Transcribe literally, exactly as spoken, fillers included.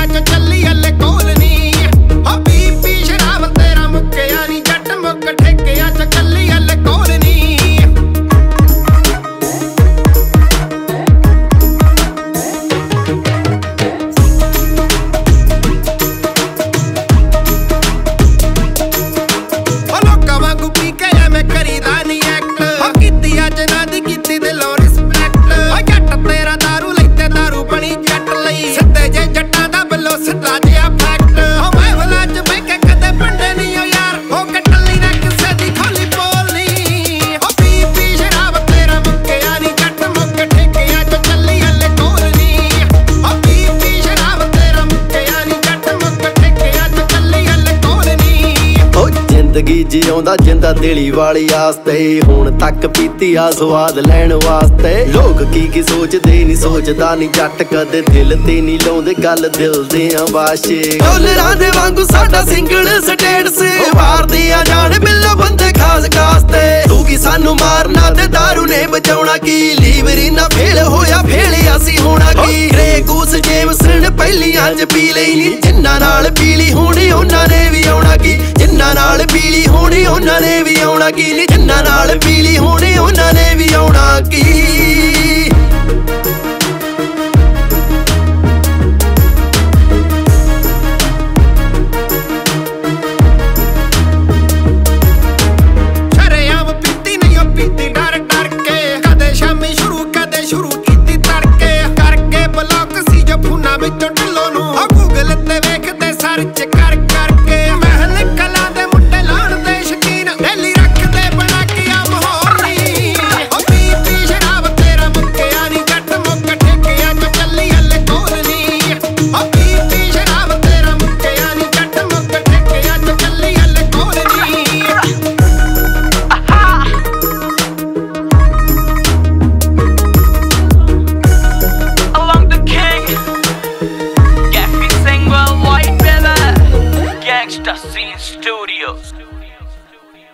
चो चली हले कोल नी हो पी पी शराब तेरा मुक्किया नी जट मुक ठेकिया चो चली हले कोल नी जिंदगी जिउंदा जिंदा दिली वाली आस्ते हुण तक पीती आ स्वाद लैण वास्ते लोग की की सोचदे नी सोचदा नी जट कदे दिल ते नी लाउंदे गल दिल दे आवाशे डॉलरां दे वांगू साडा सिंगल स्टेटस मारदे आ जान मिलो बंदे खास कास्ते तू की सानू मारना ते दारू ने बचाउणा की लीवरी ना फेल होया फेले असी होना की रे कूस जेम्स ने पहलियां च पी लई नी जिन्ना नाल पीली होनी उन्हां ने भी आउणा की जिन्ना नाल पीली होनी उन्हां ने भी आउणा की नी जिन्ना नाल पीली होनी उन्हां ने भी आउणा की Scene Studios.